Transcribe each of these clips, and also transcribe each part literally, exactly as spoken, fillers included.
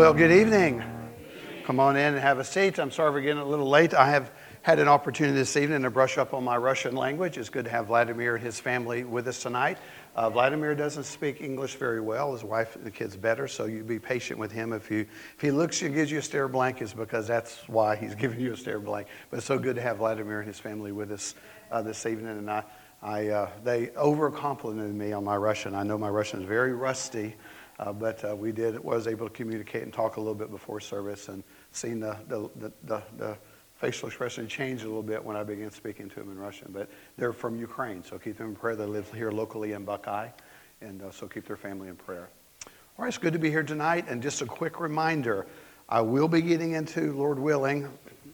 Well, good evening. Come on in and have a seat. I'm sorry for getting a little late. I have had an opportunity this evening to brush up on my Russian language. It's good to have Vladimir and his family with us tonight. Uh, Vladimir doesn't speak English very well. His wife and the kids better, so you be patient with him. If you if he looks and gives you a stare blank, it's because that's why he's giving you a stare blank. But it's so good to have Vladimir and his family with us uh, this evening. And I, I uh, they over-complimented me on my Russian. I know my Russian is very rusty. Uh, but uh, we did was able to communicate and talk a little bit before service, and seen the the, the, the, the facial expression change a little bit when I began speaking to them in Russian. But they're from Ukraine, so keep them in prayer. They live here locally in Buckeye, and uh, so keep their family in prayer. All right, it's good to be here tonight. And just a quick reminder, I will be getting into, Lord willing,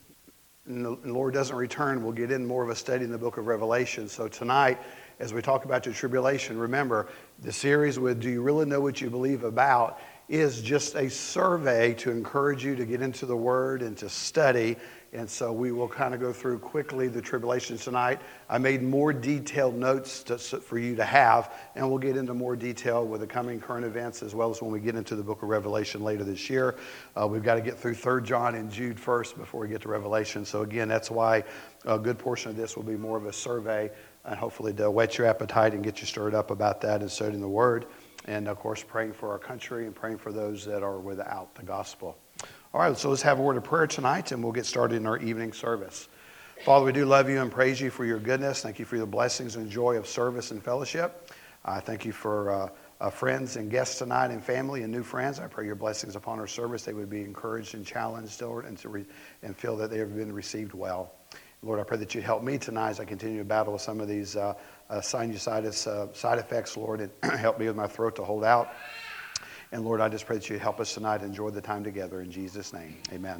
and the Lord doesn't return, we'll get in more of a study in the book of Revelation. So tonight, as we talk about the tribulation, remember, the series with Do You Really Know What You Believe About is just a survey to encourage you to get into the Word and to study. And so we will kind of go through quickly the tribulation tonight. I made more detailed notes to, for you to have, and we'll get into more detail with the coming current events as well as when we get into the book of Revelation later this year. Uh, we've got to get through Third John and Jude first before we get to Revelation. So again, that's why a good portion of this will be more of a survey, and hopefully to whet your appetite and get you stirred up about that and studying the Word. And, of course, praying for our country and praying for those that are without the gospel. All right, so let's have a word of prayer tonight, and we'll get started in our evening service. Father, we do love you and praise you for your goodness. Thank you for the blessings and joy of service and fellowship. I uh, thank you for uh, uh, friends and guests tonight and family and new friends. I pray your blessings upon our service. They would be encouraged and challenged, Lord, and, to re- and feel that they have been received well. Lord, I pray that you'd help me tonight as I continue to battle with some of these uh, uh, sinusitis uh, side effects, Lord, and help me with my throat to hold out. And Lord, I just pray that you'd help us tonight enjoy the time together. In Jesus' name, amen.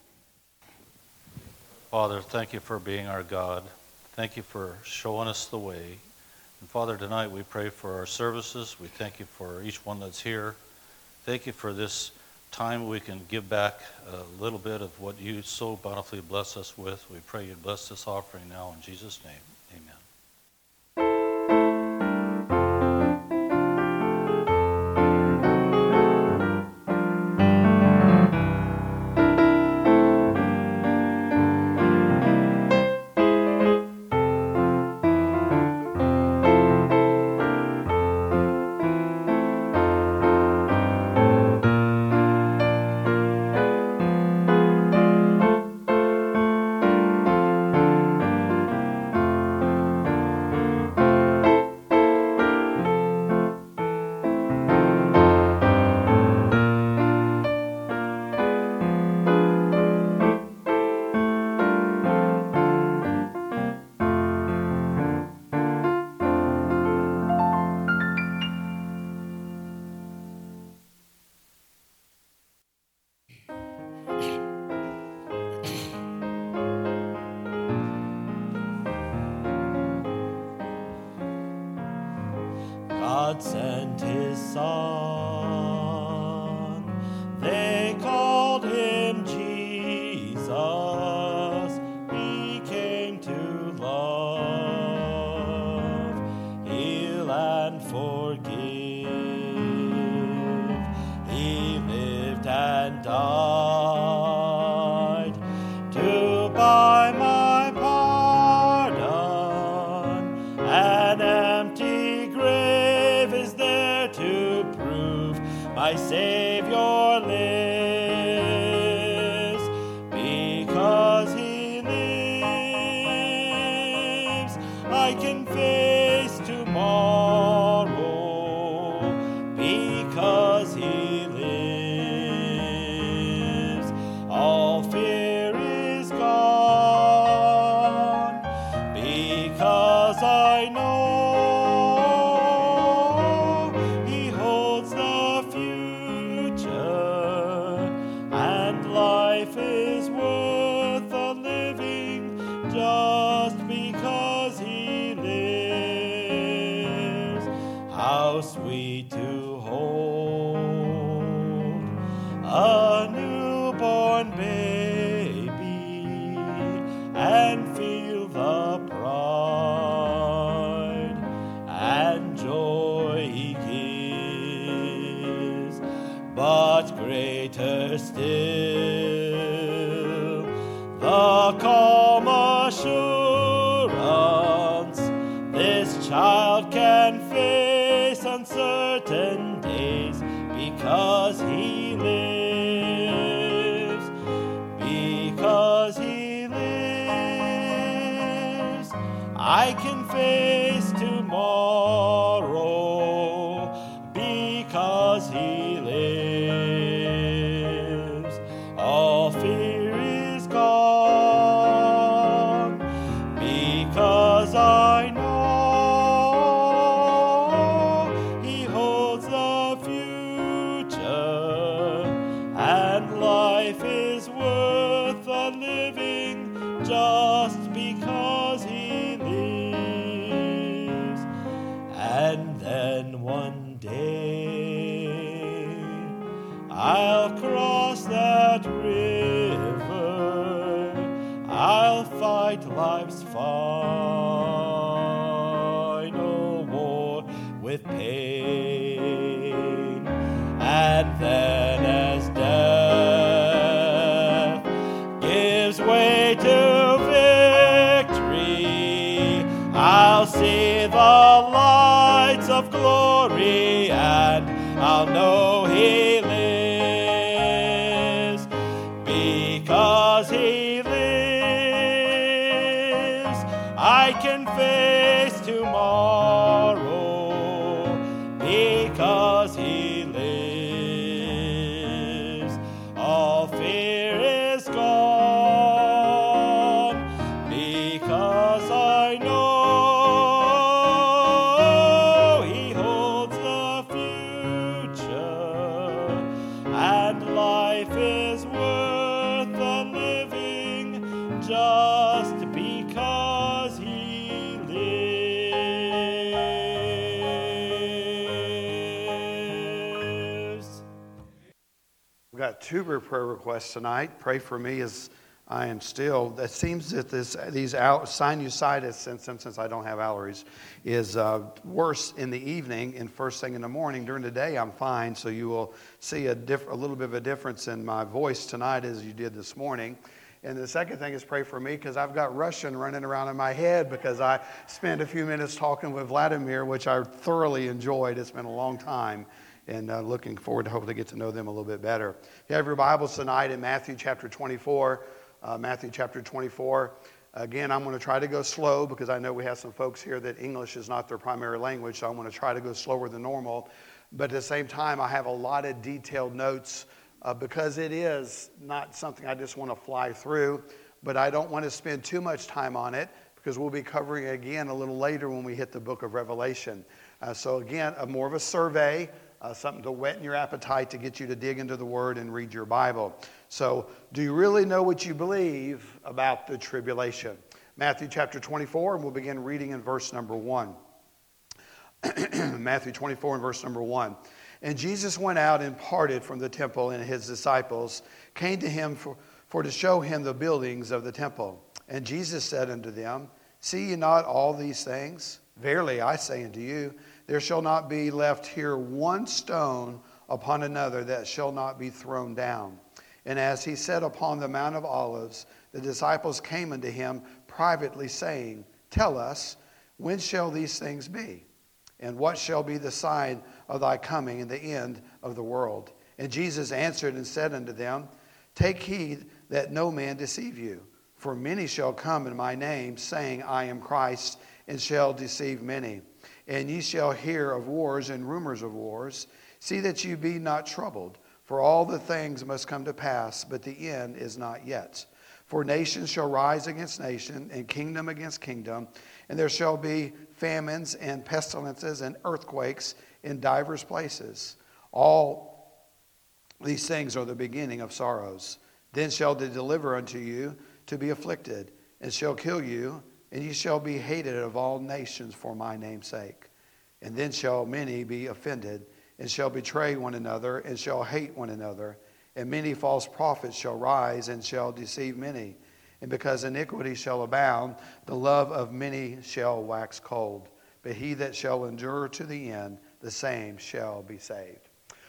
Father, thank you for being our God. Thank you for showing us the way. And Father, tonight we pray for our services. We thank you for each one that's here. Thank you for this time we can give back a little bit of what you so bountifully bless us with. We pray you bless this offering now in Jesus' name. Amen. God sent his son, they called him Jesus. He came to love, heal and forgive. He lived and died to buy my pardon. An empty grave is there to prove my Savior lives. Because he lives, I can face tomorrow. Because he lives, all fear is gone. Because I know life is worth the living just because he lives. How sweet to hold a newborn baby and feel the pride and joy he gives. But great greater still, the calm assurance this child can face uncertain days because he lives, because he lives. I can face tomorrow because he lives. All fear is gone because I know he holds the future, and life is worth the living just because he lives. And then one day I'll cross that river, I'll fight life's final war with pain, and then as death gives way to victory, I'll see the lights of glory, and I'll know he lives. Because he lives, I can face tomorrow. Because he lives, all fear is gone. Because I know he holds the future, and life is worth the living just because he lives. We've got two prayer requests tonight. Pray for me as I am still. It seems that this these al- sinusitis, since, since I don't have allergies, is uh, worse in the evening and first thing in the morning. During the day, I'm fine, so you will see a, diff- a little bit of a difference in my voice tonight as you did this morning. And the second thing is pray for me because I've got Russian running around in my head because I spent a few minutes talking with Vladimir, which I thoroughly enjoyed. It's been a long time. And uh, looking forward to hopefully get to know them a little bit better. If you have your Bibles tonight in Matthew chapter twenty-four, uh, Matthew chapter twenty-four. Again, I'm going to try to go slow because I know we have some folks here that English is not their primary language, so I'm going to try to go slower than normal. But at the same time, I have a lot of detailed notes uh, because it is not something I just want to fly through, but I don't want to spend too much time on it because we'll be covering it again a little later when we hit the book of Revelation. Uh, so again, a more of a survey. Uh, something to whet your appetite to get you to dig into the Word and read your Bible. So, do you really know what you believe about the tribulation? Matthew chapter twenty-four, and we'll begin reading in verse number one. Matthew twenty-four and verse number one. And Jesus went out and parted from the temple, and his disciples came to him for, for to show him the buildings of the temple. And Jesus said unto them, See ye not all these things? Verily I say unto you, there shall not be left here one stone upon another that shall not be thrown down. And as he sat upon the Mount of Olives, the disciples came unto him privately, saying, Tell us, when shall these things be? And what shall be the sign of thy coming and the end of the world? And Jesus answered and said unto them, Take heed that no man deceive you. For many shall come in my name, saying, I am Christ, and shall deceive many. And ye shall hear of wars and rumors of wars. See that you be not troubled, for all the things must come to pass, but the end is not yet. For nation shall rise against nation, and kingdom against kingdom, and there shall be famines and pestilences and earthquakes in divers places. All these things are the beginning of sorrows. Then shall they deliver unto you to be afflicted, and shall kill you, and ye shall be hated of all nations for my name's sake. And then shall many be offended, and shall betray one another, and shall hate one another. And many false prophets shall rise, and shall deceive many. And because iniquity shall abound, the love of many shall wax cold. But he that shall endure to the end, the same shall be saved.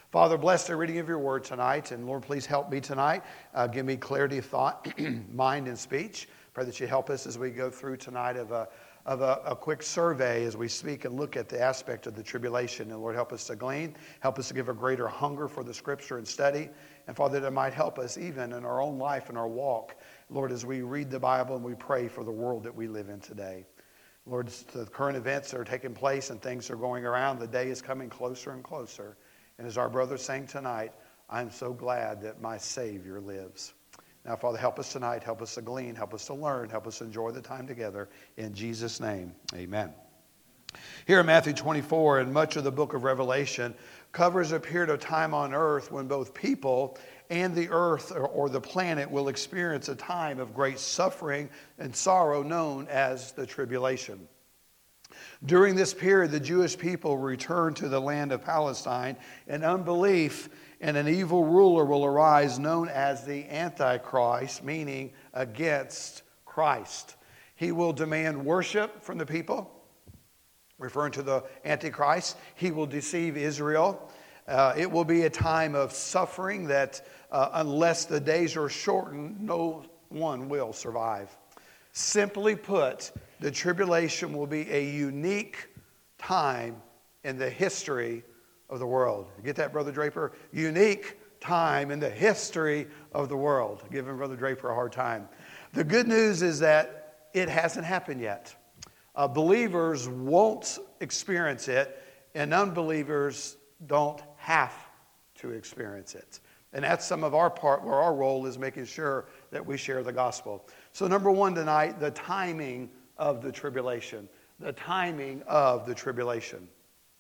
Father, bless the reading of your word tonight. And Lord, please help me tonight. Uh, give me clarity of thought, mind, and speech. Pray that you help us as we go through tonight of a of a, a quick survey as we speak and look at the aspect of the tribulation. And Lord, help us to glean, help us to give a greater hunger for the scripture and study. And Father, that it might help us even in our own life and our walk, Lord, as we read the Bible and we pray for the world that we live in today. Lord, the current events that are taking place and things are going around, the day is coming closer and closer. And as our brother sang tonight, I'm so glad that my Savior lives. Now, Father, help us tonight. Help us to glean. Help us to learn. Help us to enjoy the time together. In Jesus' name, amen. Here in Matthew twenty-four and much of the book of Revelation covers a period of time on earth when both people and the earth or, or the planet will experience a time of great suffering and sorrow known as the tribulation. During this period, the Jewish people return to the land of Palestine, and unbelief and an evil ruler will arise known as the Antichrist, meaning against Christ. He will demand worship from the people, referring to the Antichrist. He will deceive Israel. Uh, it will be a time of suffering that uh, unless the days are shortened, no one will survive. Simply put, the tribulation will be a unique time in the history of the world. Get that, Brother Draper? Unique time in the history of the world. Giving Brother Draper a hard time. The good news is that it hasn't happened yet. Uh, believers won't experience it, and unbelievers don't have to experience it. And that's some of our part, where our role is making sure that we share the gospel. So number one tonight, the timing of the tribulation. The timing of the tribulation.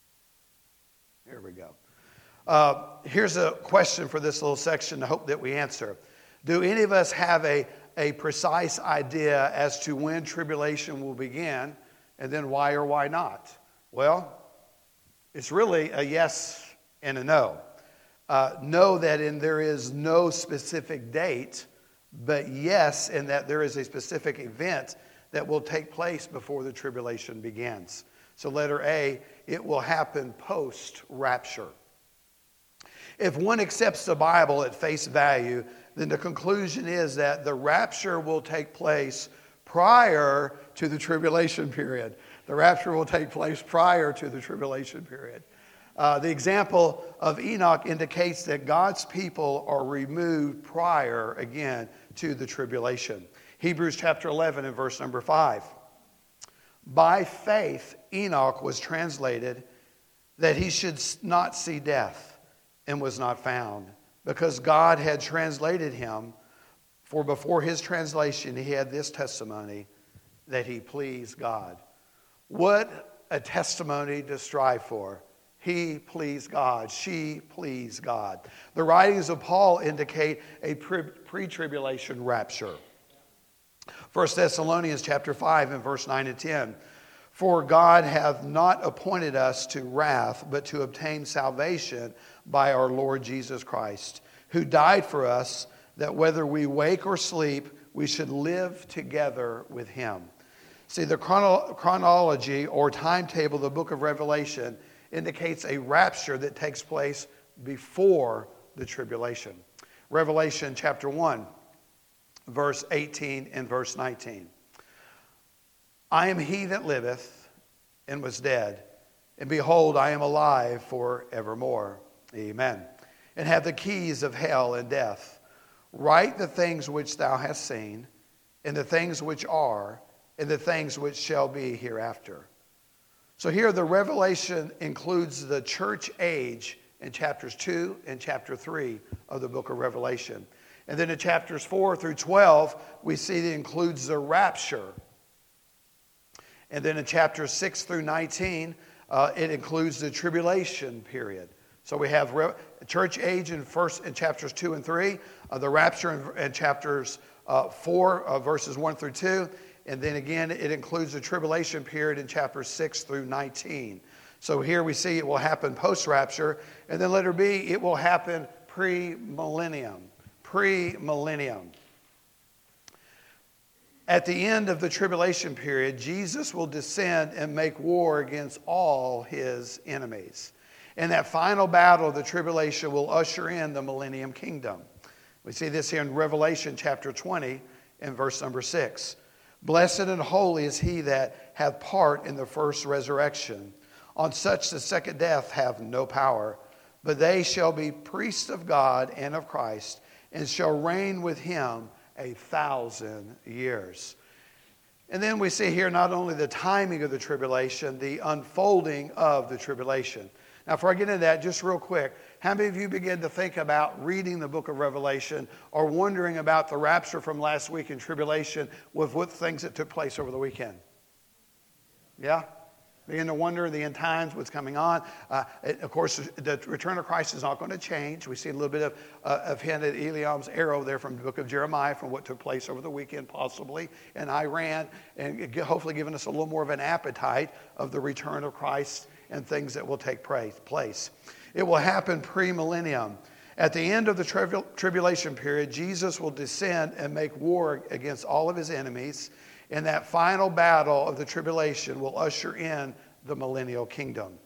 Here we go. Uh, here's a question for this little section. I hope that we answer. Do any of us have a, a precise idea as to when tribulation will begin, and then why or why not? Well, it's really a yes and a no. Uh, know that in there is no specific date, but yes, in that there is a specific event that will take place before the tribulation begins. So letter A, it will happen post-rapture. If one accepts the Bible at face value, then the conclusion is that the rapture will take place prior to the tribulation period. The rapture will take place prior to the tribulation period. Uh, the example of Enoch indicates that God's people are removed prior, again, to the tribulation. Hebrews chapter eleven and verse number five. By faith, Enoch was translated that he should not see death, and was not found, because God had translated him. For before his translation, he had this testimony, that he pleased God. What a testimony to strive for. He pleased God. She pleased God. The writings of Paul indicate a pre-tribulation rapture. First Thessalonians chapter five and verse nine and ten. For God hath not appointed us to wrath, but to obtain salvation by our Lord Jesus Christ, who died for us, that whether we wake or sleep, we should live together with him. See, the chrono- chronology or timetable of the book of Revelation indicates a rapture that takes place before the tribulation. Revelation chapter one, verse eighteen and verse nineteen. I am he that liveth and was dead, and behold, I am alive for evermore. Amen. And have the keys of hell and death. Write the things which thou hast seen, and the things which are, and the things which shall be hereafter. So here the revelation includes the church age in chapters two and chapter three of the book of Revelation. And then in chapters four through twelve, we see it includes the rapture. And then in chapters six through nineteen, uh, it includes the tribulation period. So we have re- church age in first in chapters two and three, uh, the rapture in, in chapters uh, four, uh, verses one through two, and then again it includes the tribulation period in chapters six through nineteen. So here we see it will happen post-rapture, and then letter B, it will happen pre-millennium. Pre-millennium. At the end of the tribulation period, Jesus will descend and make war against all his enemies. And that final battle of the tribulation will usher in the millennium kingdom. We see this here in Revelation chapter twenty and verse number six. Blessed and holy is he that hath part in the first resurrection. On such the second death hath no power, but they shall be priests of God and of Christ, and shall reign with him a thousand years. And then we see here not only the timing of the tribulation, the unfolding of the tribulation. Now, before I get into that, just real quick, how many of you begin to think about reading the book of Revelation or wondering about the rapture from last week and tribulation with what things that took place over the weekend? Yeah? Begin to wonder the end times, what's coming on. Uh, it, of course, the return of Christ is not going to change. We see a little bit of, uh, of hint at Eliam's arrow there from the book of Jeremiah, from what took place over the weekend, possibly in Iran, and hopefully giving us a little more of an appetite of the return of Christ and things that will take place. It will happen pre-millennium. At the end of the tri- tribulation period, Jesus will descend and make war against all of his enemies. And that final battle of the tribulation will usher in the millennial kingdom.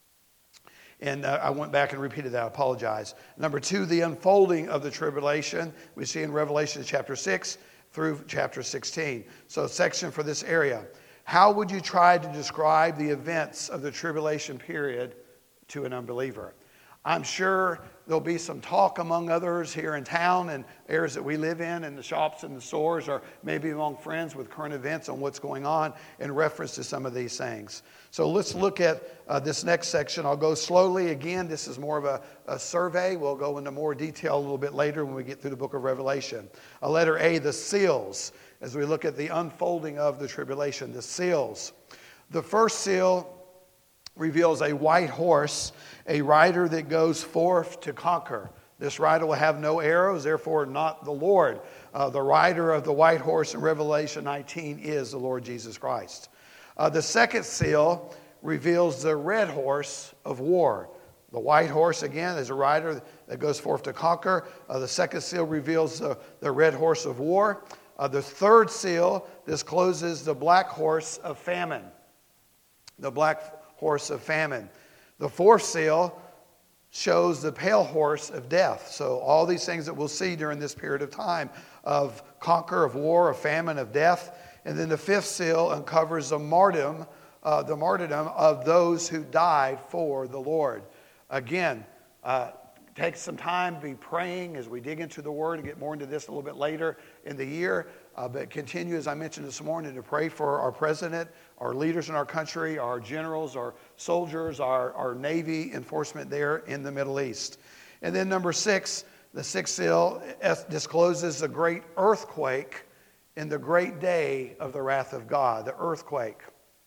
And uh, I went back and repeated that. I apologize. Number two, the unfolding of the tribulation we see in Revelation chapter six through chapter sixteen. So a section for this area. How would you try to describe the events of the tribulation period to an unbeliever? I'm sure there'll be some talk among others here in town and areas that we live in, and the shops and the stores, or maybe among friends with current events on what's going on in reference to some of these things. So let's look at uh, this next section. I'll go slowly. Again, this is more of a, a survey. We'll go into more detail a little bit later when we get through the book of Revelation. Uh, letter A, the seals. As we look at the unfolding of the tribulation, the seals. The first seal reveals a white horse, a rider that goes forth to conquer. This rider will have no arrows, therefore not the Lord. Uh, the rider of the white horse in Revelation nineteen is the Lord Jesus Christ. Uh, the second seal reveals the red horse of war. The white horse, again, is a rider that goes forth to conquer. Uh, the second seal reveals the, the red horse of war. Uh, the third seal discloses the black horse of famine. The black horse of famine. The fourth seal shows the pale horse of death. So all these things that we'll see during this period of time of conquer, of war, of famine, of death. And then the fifth seal uncovers the martyrdom, uh, the martyrdom of those who died for the Lord. Again, uh, take some time, be praying as we dig into the Word and get more into this a little bit later in the year. Uh, but continue, as I mentioned this morning, to pray for our president, our leaders in our country, our generals, our soldiers, our, our Navy enforcement there in the Middle East. And then number six, the sixth seal discloses the great earthquake in the great day of the wrath of God, the earthquake.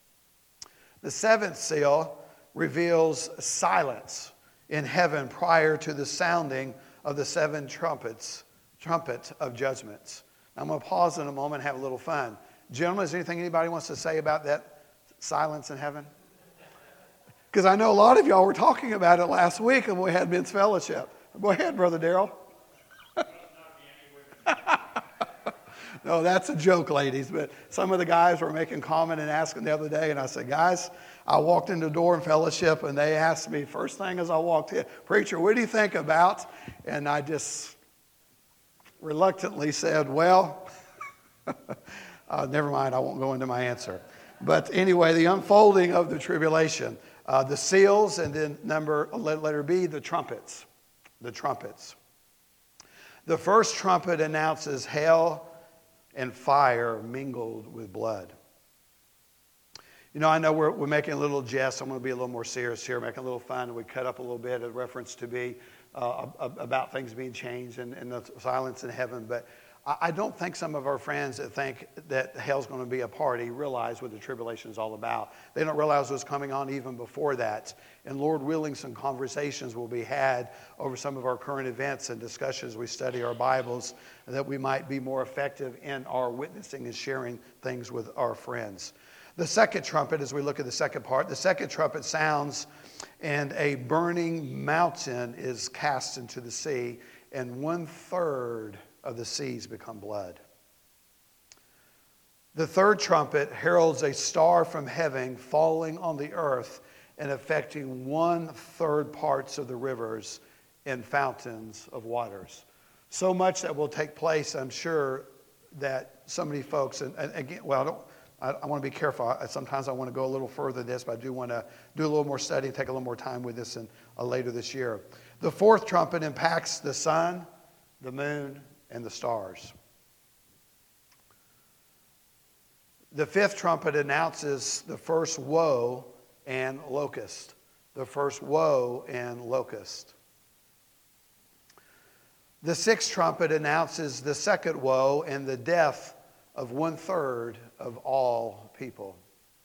The seventh seal reveals silence in heaven prior to the sounding of the seven trumpets, trumpet of judgments. I'm going to pause in a moment and have a little fun. Gentlemen, is there anything anybody wants to say about that silence in heaven? Because I know a lot of y'all were talking about it last week when we had men's fellowship. Go ahead, Brother Darrell. No, that's a joke, ladies. But some of the guys were making comment and asking the other day, and I said, guys, I walked in the door in fellowship, and they asked me, first thing as I walked in, preacher, what do you think about? And I just reluctantly said, well, uh, never mind, I won't go into my answer. But anyway, the unfolding of the tribulation, uh, the seals, and then number letter B, the trumpets, the trumpets. The first trumpet announces hell and fire mingled with blood. You know, I know we're, we're making a little jest. I'm going to be a little more serious here, making a little fun. And we cut up a little bit of reference to be uh, about things being changed and, and the silence in heaven. But I, I don't think some of our friends that think that hell's going to be a party realize what the tribulation is all about. They don't realize what's coming on even before that. And Lord willing, some conversations will be had over some of our current events and discussions. We study our Bibles, that we might be more effective in our witnessing and sharing things with our friends. The second trumpet, as we look at the second part, the second trumpet sounds and a burning mountain is cast into the sea, and one third of the seas become blood. The third trumpet heralds a star from heaven falling on the earth and affecting one-third parts of the rivers and fountains of waters. So much that will take place, I'm sure, that so many folks, and, and again, well, I, don't, I, I want to be careful. I, sometimes I want to go a little further than this, but I do want to do a little more study and take a little more time with this in, uh, later this year. The fourth trumpet impacts the sun, the moon, and the stars. The fifth trumpet announces the first woe and locust. The first woe and locust. The sixth trumpet announces the second woe and the death of one-third of all people.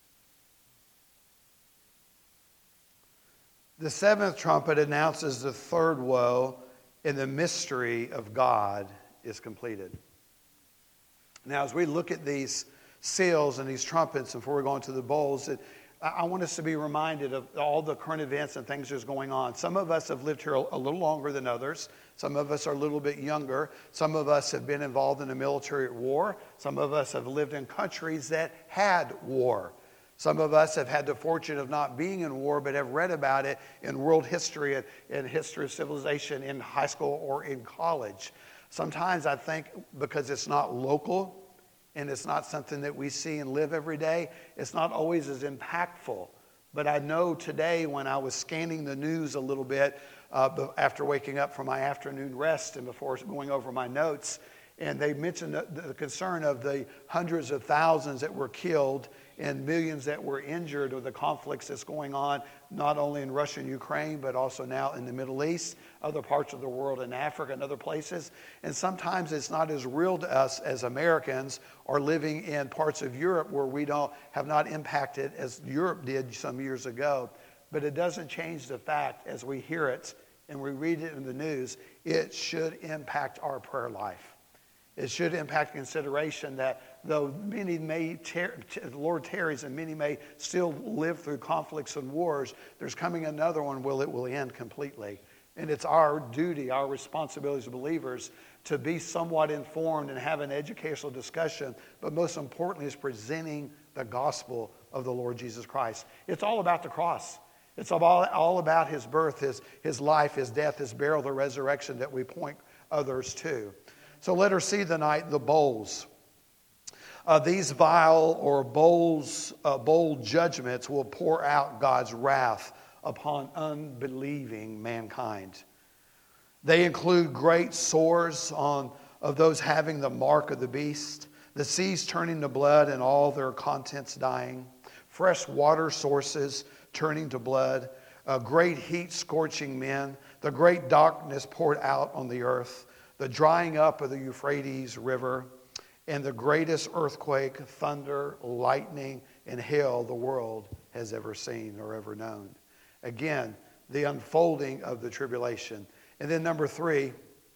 The seventh trumpet announces the third woe and the mystery of God is completed. Now, as we look at these seals and these trumpets, and before we go into the bowls, it, I want us to be reminded of all the current events and things that's going on. Some of us have lived here a little longer than others. Some of us are a little bit younger. Some of us have been involved in a military war. Some of us have lived in countries that had war. Some of us have had the fortune of not being in war, but have read about it in world history and in history of civilization in high school or in college. Sometimes I think because it's not local, and it's not something that we see and live every day, it's not always as impactful. But I know today when I was scanning the news a little bit uh, after waking up from my afternoon rest and before going over my notes, and they mentioned the, the concern of the hundreds of thousands that were killed and millions that were injured with the conflicts that's going on, not only in Russia and Ukraine, but also now in the Middle East, other parts of the world, in Africa and other places. And sometimes it's not as real to us as Americans or living in parts of Europe where we don't have not impacted as Europe did some years ago. But it doesn't change the fact, as we hear it and we read it in the news, it should impact our prayer life. It should impact consideration that though many may, tar- the Lord tarries and many may still live through conflicts and wars, there's coming another one where it will end completely. And it's our duty, our responsibility as believers to be somewhat informed and have an educational discussion, but most importantly is presenting the gospel of the Lord Jesus Christ. It's all about the cross. It's all, all about his birth, his, his life, his death, his burial, the resurrection that we point others to. So let her see tonight the bowls. Uh, these vile or bowls, uh, bold judgments will pour out God's wrath upon unbelieving mankind. They include great sores on of those having the mark of the beast, the seas turning to blood and all their contents dying, fresh water sources turning to blood, uh, great heat scorching men, the great darkness poured out on the earth, the drying up of the Euphrates River, and the greatest earthquake, thunder, lightning, and hail the world has ever seen or ever known. Again, the unfolding of the tribulation. And then number three,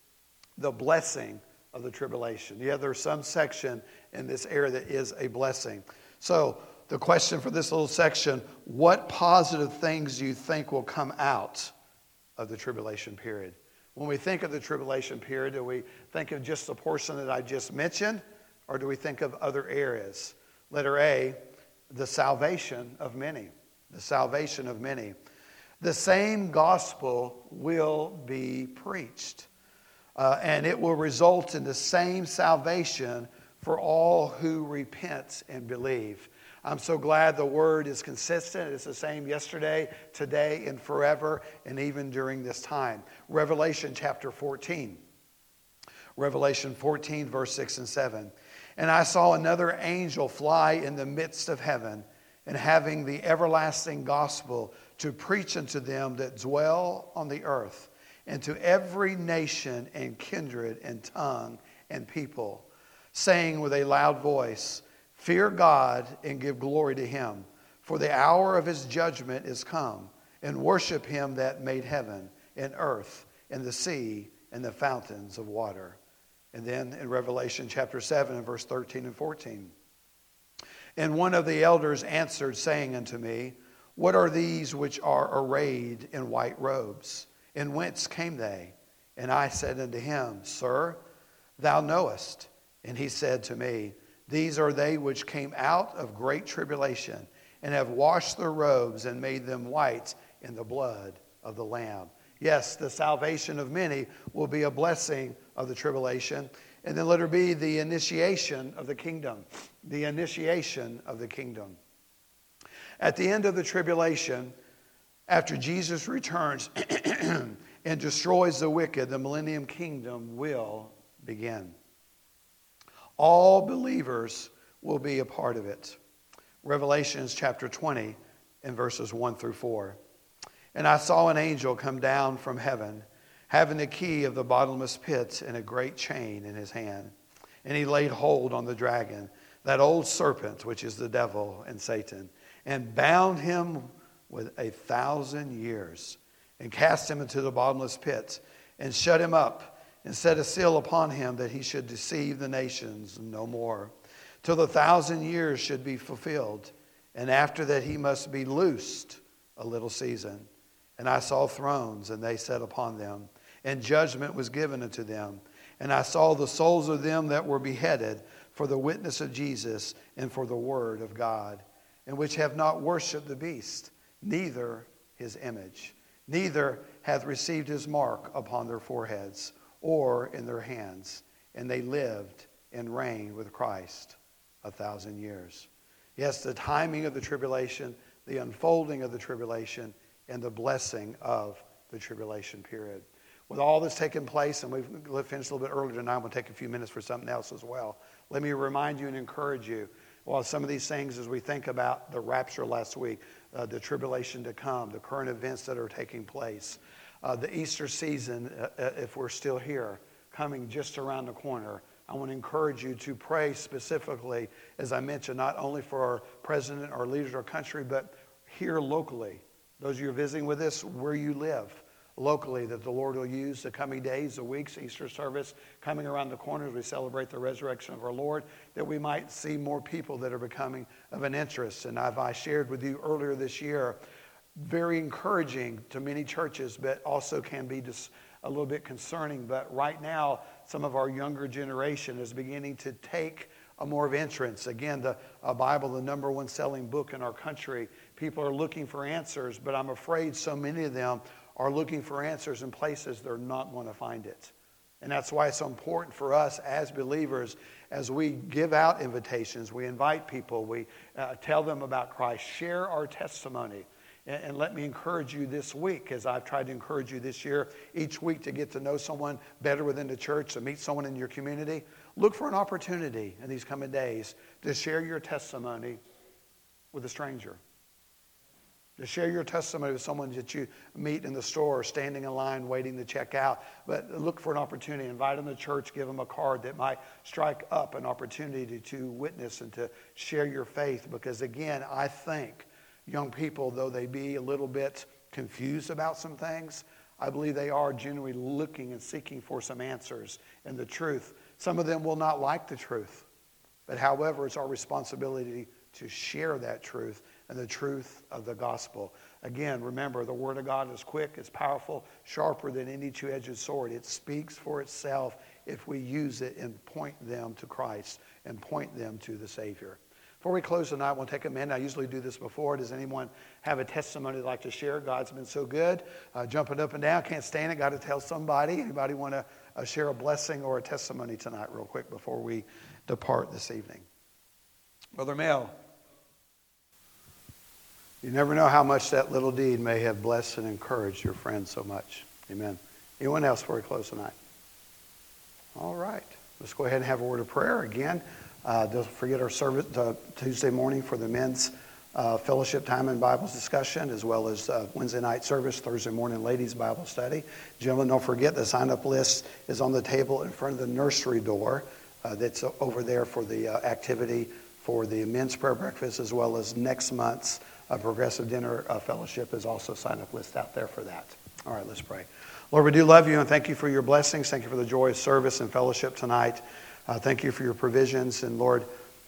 the blessing of the tribulation. Yeah, there's some section in this area that is a blessing. So the question for this little section, what positive things do you think will come out of the tribulation period? When we think of the tribulation period, do we think of just the portion that I just mentioned, or do we think of other areas? Letter A, the salvation of many. The salvation of many. The same gospel will be preached, uh, and it will result in the same salvation for all who repent and believe. I'm so glad the word is consistent. It's the same yesterday, today, and forever, and even during this time. Revelation chapter fourteen. Revelation fourteen, verse six and seven. And I saw another angel fly in the midst of heaven, and having the everlasting gospel to preach unto them that dwell on the earth, and to every nation and kindred and tongue and people, saying with a loud voice, Fear God and give glory to him, for the hour of his judgment is come, and worship him that made heaven and earth and the sea and the fountains of water. And then in Revelation chapter seven and verse thirteen and fourteen. And one of the elders answered, saying unto me, What are these which are arrayed in white robes? And whence came they? And I said unto him, Sir, thou knowest. And he said to me, These are they which came out of great tribulation and have washed their robes and made them white in the blood of the Lamb. Yes, the salvation of many will be a blessing of the tribulation. And then let her be the initiation of the kingdom. The initiation of the kingdom. At the end of the tribulation, after Jesus returns and destroys the wicked, the millennium kingdom will begin. All believers will be a part of it. Revelations chapter twenty and verses one through four. And I saw an angel come down from heaven, having the key of the bottomless pit and a great chain in his hand. And he laid hold on the dragon, that old serpent, which is the devil and Satan, and bound him with a thousand years, and cast him into the bottomless pit, and shut him up, and set a seal upon him, that he should deceive the nations no more, till the thousand years should be fulfilled. And after that he must be loosed a little season. And I saw thrones, and they sat upon them, and judgment was given unto them. And I saw the souls of them that were beheaded for the witness of Jesus and for the word of God, and which have not worshipped the beast, neither his image, neither hath received his mark upon their foreheads or in their hands. And they lived and reigned with Christ a thousand years. Yes, the timing of the tribulation, the unfolding of the tribulation, and the blessing of the tribulation period. With all that's taken place, and we've finished a little bit earlier tonight, we'll take a few minutes for something else as well. Let me remind you and encourage you, while some of these things as we think about the rapture last week, uh, the tribulation to come, the current events that are taking place, uh, the Easter season, uh, if we're still here, coming just around the corner, I want to encourage you to pray specifically, as I mentioned, not only for our president, our leaders, our country, but here locally. Those of you who are visiting with us, where you live locally, that the Lord will use the coming days, the weeks, Easter service coming around the corner as we celebrate the resurrection of our Lord, that we might see more people that are becoming of an interest. And I've I shared with you earlier this year, very encouraging to many churches, but also can be just a little bit concerning. But right now, some of our younger generation is beginning to take a more of entrance. Again, the uh, Bible, the number one selling book in our country. People are looking for answers, but I'm afraid so many of them are looking for answers in places they're not going to find it. And that's why it's so important for us as believers, as we give out invitations, we invite people, we uh, tell them about Christ, share our testimony. And, and let me encourage you this week, as I've tried to encourage you this year, each week to get to know someone better within the church, to meet someone in your community. Look for an opportunity in these coming days to share your testimony with a stranger. To share your testimony with someone that you meet in the store, standing in line, waiting to check out. But look for an opportunity. Invite them to church. Give them a card that might strike up an opportunity to witness and to share your faith. Because again, I think young people, though they be a little bit confused about some things, I believe they are genuinely looking and seeking for some answers and the truth. Some of them will not like the truth. But however, it's our responsibility to share that truth and the truth of the gospel. Again, remember, the word of God is quick, it's powerful, sharper than any two-edged sword. It speaks for itself if we use it and point them to Christ and point them to the Savior. Before we close tonight, we'll take a minute. I usually do this before. Does anyone have a testimony they'd like to share? God's been so good. Uh, jumping up and down, can't stand it. Got to tell somebody. Anybody want to uh, share a blessing or a testimony tonight real quick before we depart this evening? Brother Mel. You never know how much that little deed may have blessed and encouraged your friend so much. Amen. Anyone else before we close tonight? All right. Let's go ahead and have a word of prayer again. Uh, don't forget our service uh, Tuesday morning for the men's uh, fellowship time and Bible discussion, as well as uh, Wednesday night service, Thursday morning ladies Bible study. Gentlemen, don't forget the sign-up list is on the table in front of the nursery door. Uh, that's over there for the uh, activity for the men's prayer breakfast, as well as next month's uh, Progressive Dinner uh, Fellowship is also sign-up list out there for that. All right, let's pray. Lord, we do love you and thank you for your blessings. Thank you for the joy of service and fellowship tonight. Uh, thank you for your provisions. And Lord,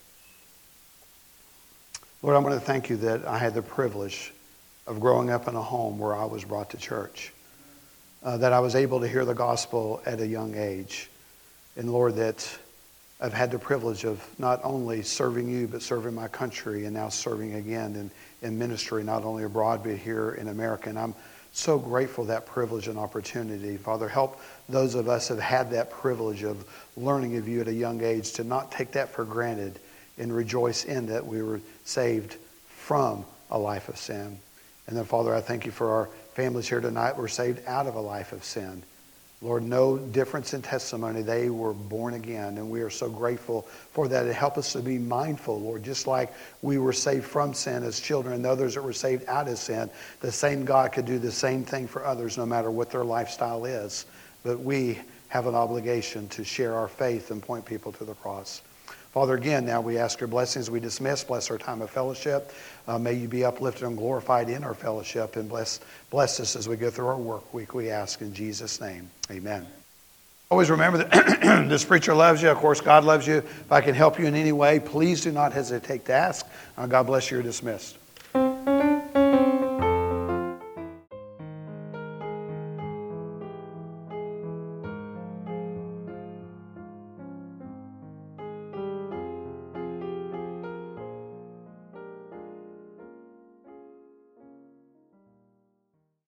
Lord, I want to thank you that I had the privilege of growing up in a home where I was brought to church, uh, that I was able to hear the gospel at a young age. And Lord, that I've had the privilege of not only serving you, but serving my country, and now serving again in, in ministry, not only abroad, but here in America. And I'm so grateful for that privilege and opportunity. Father, help those of us that have had that privilege of learning of you at a young age to not take that for granted and rejoice in that we were saved from a life of sin. And then, Father, I thank you for our families here tonight. We're saved out of a life of sin. Lord, no difference in testimony. They were born again, and we are so grateful for that. It helps us to be mindful, Lord, just like we were saved from sin as children and others that were saved out of sin. The same God could do the same thing for others no matter what their lifestyle is. But we have an obligation to share our faith and point people to the cross. Father, again, now we ask your blessings. We dismiss. Bless our time of fellowship. Uh, may you be uplifted and glorified in our fellowship, and bless, bless us as we go through our work week, we ask in Jesus' name. Amen. Always remember that this preacher loves you. Of course, God loves you. If I can help you in any way, please do not hesitate to ask. Uh, God bless you. You're dismissed.